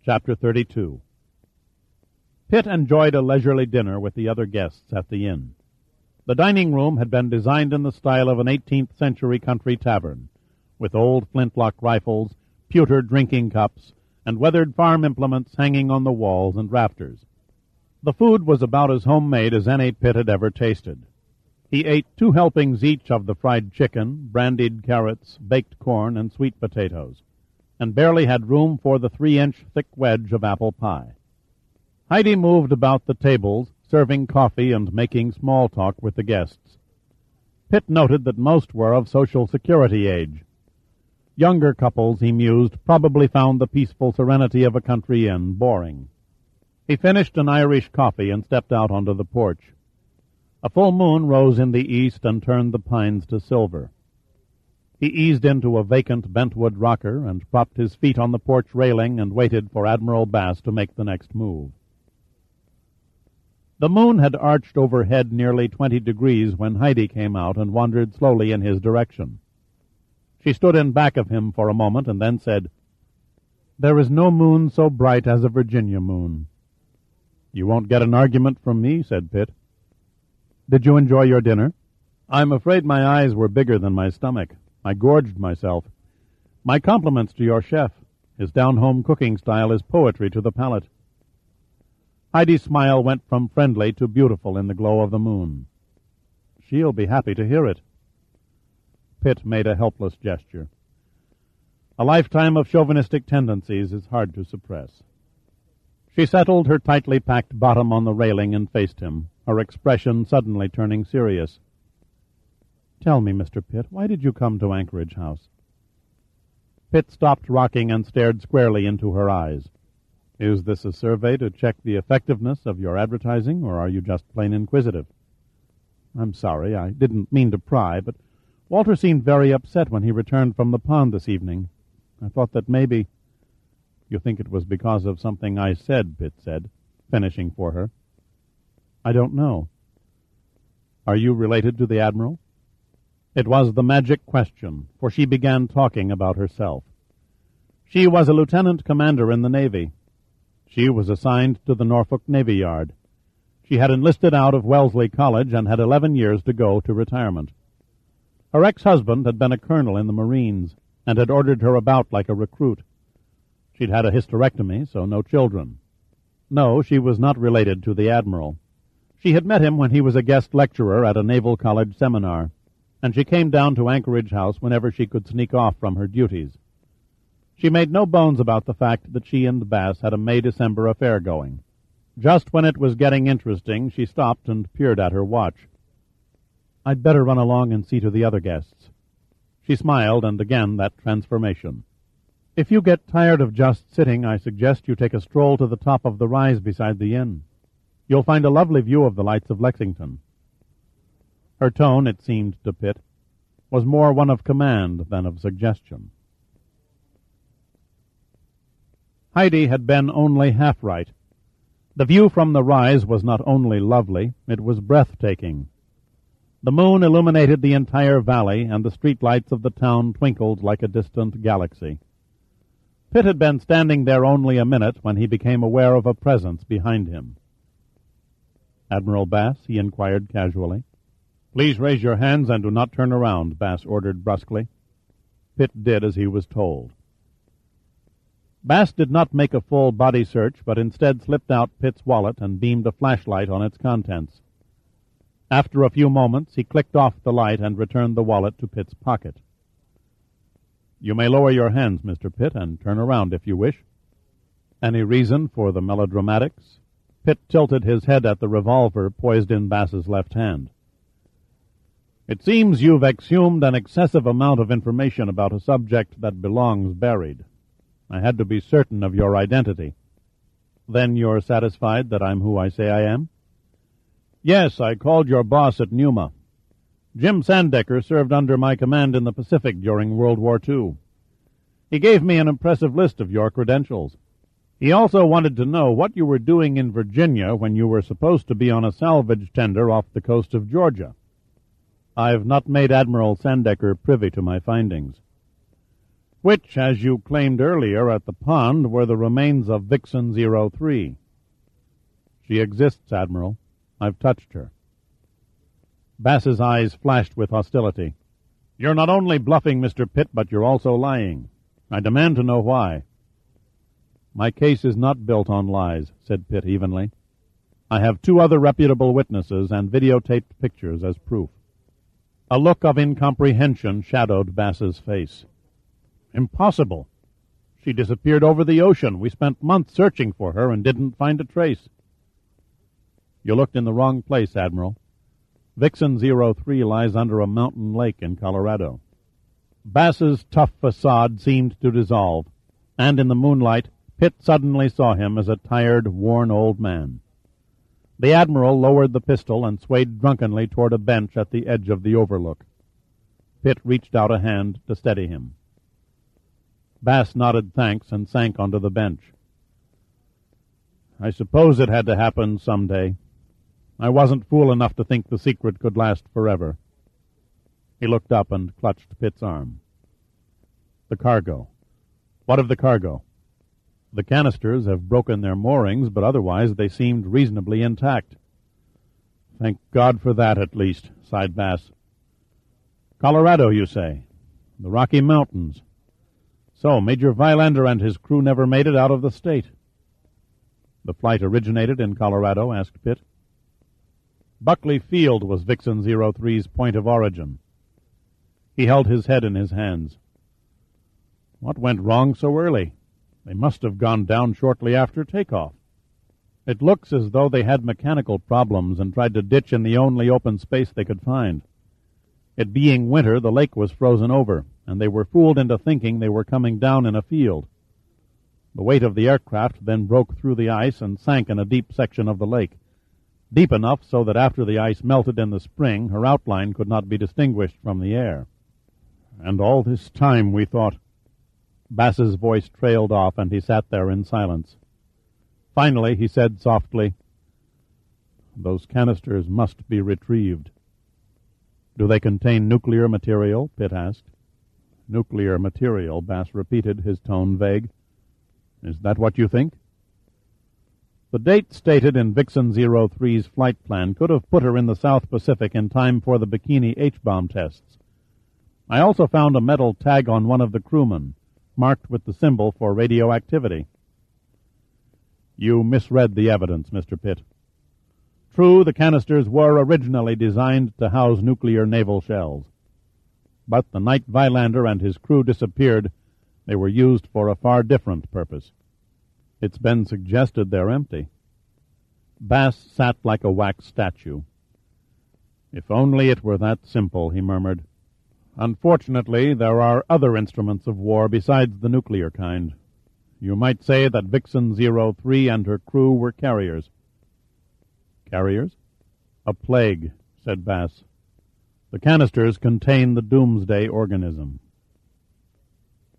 Chapter 32. Pitt enjoyed a leisurely dinner with the other guests at the inn. The dining room had been designed in the style of an 18th century country tavern, with old flintlock rifles, pewter drinking cups, and weathered farm implements hanging on the walls and rafters. The food was about as homemade as any Pitt had ever tasted. He ate 2 helpings each of the fried chicken, brandied carrots, baked corn, and sweet potatoes, and barely had room for the 3-inch thick wedge of apple pie. Heidi moved about the tables, serving coffee and making small talk with the guests. Pitt noted that most were of Social Security age. Younger couples, he mused, probably found the peaceful serenity of a country inn boring. He finished an Irish coffee and stepped out onto the porch. A full moon rose in the east and turned the pines to silver. He eased into a vacant bentwood rocker and propped his feet on the porch railing and waited for Admiral Bass to make the next move. The moon had arched overhead nearly 20 degrees when Heidi came out and wandered slowly in his direction. She stood in back of him for a moment and then said, "There is no moon so bright as a Virginia moon." "You won't get an argument from me," said Pitt. "Did you enjoy your dinner?" "I'm afraid my eyes were bigger than my stomach. I gorged myself. My compliments to your chef. His down-home cooking style is poetry to the palate." Heidi's smile went from friendly to beautiful in the glow of the moon. "She'll be happy to hear it." Pitt made a helpless gesture. A lifetime of chauvinistic tendencies is hard to suppress. She settled her tightly packed bottom on the railing and faced him, her expression suddenly turning serious. "Tell me, Mr. Pitt, why did you come to Anchorage House?" Pitt stopped rocking and stared squarely into her eyes. "Is this a survey to check the effectiveness of your advertising, or are you just plain inquisitive?" "I'm sorry, I didn't mean to pry, but Walter seemed very upset when he returned from the pond this evening. I thought that maybe—" "You think it was because of something I said," Pitt said, finishing for her. "I don't know." "Are you related to the Admiral?" It was the magic question, for she began talking about herself. She was a lieutenant commander in the Navy. She was assigned to the Norfolk Navy Yard. She had enlisted out of Wellesley College and had 11 years to go to retirement. Her ex-husband had been a colonel in the Marines and had ordered her about like a recruit. She'd had a hysterectomy, so no children. No, she was not related to the Admiral. She had met him when he was a guest lecturer at a Naval College seminar, and she came down to Anchorage House whenever she could sneak off from her duties. She made no bones about the fact that she and Bass had a May-December affair going. Just when it was getting interesting, she stopped and peered at her watch. "I'd better run along and see to the other guests." She smiled, and again that transformation. "If you get tired of just sitting, I suggest you take a stroll to the top of the rise beside the inn. You'll find a lovely view of the lights of Lexington." Her tone, it seemed to Pitt, was more one of command than of suggestion. Heidi had been only half right. The view from the rise was not only lovely, it was breathtaking. The moon illuminated the entire valley, and the street lights of the town twinkled like a distant galaxy. Pitt had been standing there only a minute when he became aware of a presence behind him. "Admiral Bass?" he inquired casually. "Please raise your hands and do not turn around," Bass ordered brusquely. Pitt did as he was told. Bass did not make a full body search, but instead slipped out Pitt's wallet and beamed a flashlight on its contents. After a few moments, he clicked off the light and returned the wallet to Pitt's pocket. "You may lower your hands, Mr. Pitt, and turn around if you wish." "Any reason for the melodramatics?" Pitt tilted his head at the revolver poised in Bass's left hand. "It seems you've exhumed an excessive amount of information about a subject that belongs buried. I had to be certain of your identity." "Then you're satisfied that I'm who I say I am?" "Yes, I called your boss at Numa. Jim Sandecker served under my command in the Pacific during World War II. He gave me an impressive list of your credentials. He also wanted to know what you were doing in Virginia when you were supposed to be on a salvage tender off the coast of Georgia." "I've not made Admiral Sandecker privy to my findings." which, as you claimed earlier at the pond, were the remains of Vixen 03. She exists, Admiral. I've touched her. Bass's eyes flashed with hostility. You're not only bluffing, Mr. Pitt, but you're also lying. I demand to know why. My case is not built on lies, said Pitt evenly. I have 2 other reputable witnesses and videotaped pictures as proof. A look of incomprehension shadowed Bass's face. Impossible. She disappeared over the ocean. We spent months searching for her and didn't find a trace. You looked in the wrong place, Admiral. Vixen 03 lies under a mountain lake in Colorado. Bass's tough facade seemed to dissolve, and in the moonlight, Pitt suddenly saw him as a tired, worn old man. The Admiral lowered the pistol and swayed drunkenly toward a bench at the edge of the overlook. Pitt reached out a hand to steady him. Bass nodded thanks and sank onto the bench. I suppose it had to happen someday. I wasn't fool enough to think the secret could last forever. He looked up and clutched Pitt's arm. The cargo. What of the cargo? The canisters have broken their moorings, but otherwise they seemed reasonably intact. Thank God for that, at least, sighed Bass. Colorado, you say? The Rocky Mountains. So, Major Vilander and his crew never made it out of the state. The flight originated in Colorado, asked Pitt. Buckley Field was Vixen 03's point of origin. He held his head in his hands. What went wrong so early? They must have gone down shortly after takeoff. It looks as though they had mechanical problems and tried to ditch in the only open space they could find. It being winter, the lake was frozen over, and they were fooled into thinking they were coming down in a field. The weight of the aircraft then broke through the ice and sank in a deep section of the lake, deep enough so that after the ice melted in the spring, her outline could not be distinguished from the air. And all this time we thought... Bass's voice trailed off, and he sat there in silence. Finally, he said softly, Those canisters must be retrieved. Do they contain nuclear material? Pitt asked. Nuclear material, Bass repeated, his tone vague. Is that what you think? The date stated in Vixen 03's flight plan could have put her in the South Pacific in time for the Bikini H-bomb tests. I also found a metal tag on one of the crewmen, marked with the symbol for radioactivity. You misread the evidence, Mr. Pitt. True, the canisters were originally designed to house nuclear naval shells. But the night Vilander and his crew disappeared, they were used for a far different purpose. It's been suggested they're empty. Bass sat like a wax statue. If only it were that simple, he murmured. Unfortunately, there are other instruments of war besides the nuclear kind. You might say that Vixen 03 and her crew were carriers. Carriers? A plague, said Bass. The canisters contain the doomsday organism.